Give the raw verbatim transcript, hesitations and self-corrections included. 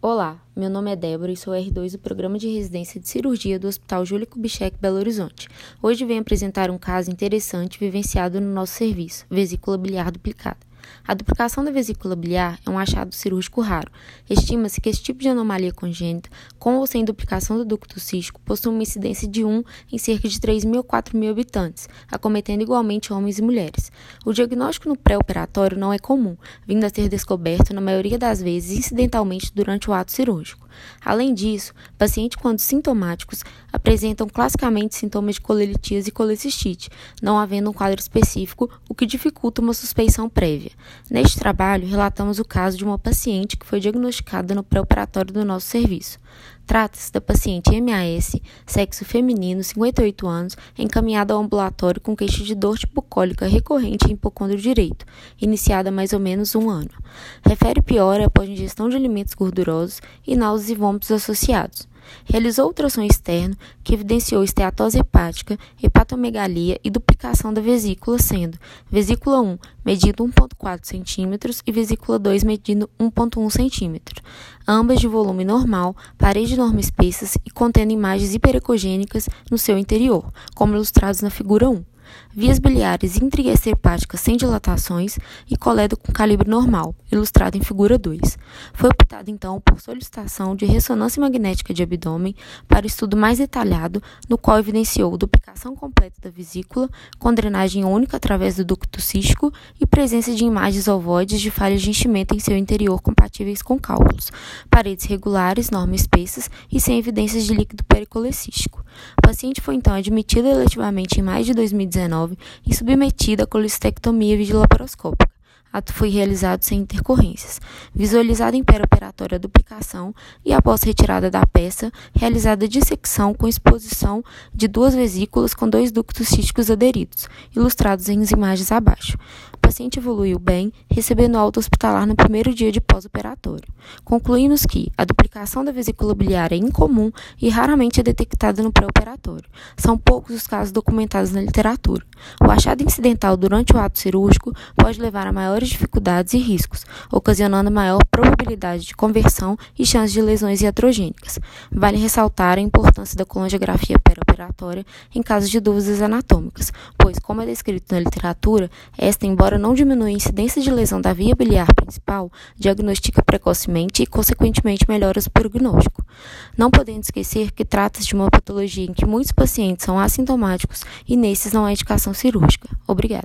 Olá, meu nome é Débora e sou R dois do Programa de Residência de Cirurgia do Hospital Júlia Kubitschek, Belo Horizonte. Hoje venho apresentar um caso interessante vivenciado no nosso serviço, vesícula biliar duplicada. A duplicação da vesícula biliar é um achado cirúrgico raro. Estima-se que esse tipo de anomalia congênita, com ou sem duplicação do ducto cístico, possui uma incidência de um em cerca de três mil a quatro mil habitantes, acometendo igualmente homens e mulheres. O diagnóstico no pré-operatório não é comum, vindo a ser descoberto, na maioria das vezes, incidentalmente durante o ato cirúrgico. Além disso, pacientes quando sintomáticos apresentam classicamente sintomas de colelitíase e colecistite, não havendo um quadro específico, o que dificulta uma suspeição prévia. Neste trabalho, relatamos o caso de uma paciente que foi diagnosticada no pré-operatório do nosso serviço. Trata-se da paciente M A S, sexo feminino, cinquenta e oito anos, encaminhada ao ambulatório com queixa de dor tipo cólica recorrente em hipocôndrio direito, iniciada há mais ou menos um ano. Refere piora após ingestão de alimentos gordurosos e náuseas e vômitos associados. Realizou ultrassom externo que evidenciou esteatose hepática, hepatomegalia e duplicação da vesícula, sendo vesícula um medindo um vírgula quatro centímetros e vesícula dois medindo um vírgula um centímetro, ambas de volume normal, parede norma espessas e contendo imagens hiperecogênicas no seu interior, como ilustrados na figura um. Vias biliares intraextrahepáticas sem dilatações e coledo com calibre normal, ilustrado em figura dois. Foi optado então por solicitação de ressonância magnética de abdômen para estudo mais detalhado, no qual evidenciou duplicação completa da vesícula, com drenagem única através do ducto cístico e presença de imagens ovoides de falhas de enchimento em seu interior compatíveis com cálculos, paredes regulares, norma espessas e sem evidências de líquido pericolecístico. O paciente foi então admitido eletivamente em maio de dois mil e dezenove e submetida à colestectomia videolaparoscópica. Ato foi realizado sem intercorrências. Visualizada em perioperatória a duplicação e, após retirada da peça, realizada a dissecção com exposição de duas vesículas com dois ductos císticos aderidos, ilustrados em imagens abaixo. O paciente evoluiu bem, recebendo alta hospitalar no primeiro dia de pós-operatório. Concluímos que a duplicação da vesícula biliar é incomum e raramente é detectada no pré-operatório. São poucos os casos documentados na literatura. O achado incidental durante o ato cirúrgico pode levar a maiores dificuldades e riscos, ocasionando maior probabilidade de conversão e chance de lesões iatrogênicas. Vale ressaltar a importância da colangiografia perioperatória em caso de dúvidas anatômicas, pois, como é descrito na literatura, esta, embora não diminua a incidência de lesão da via biliar principal, diagnostica precocemente e, consequentemente, melhora o prognóstico. Não podendo esquecer que trata-se de uma patologia em que muitos pacientes são assintomáticos e nesses não há indicação cirúrgica. Obrigada.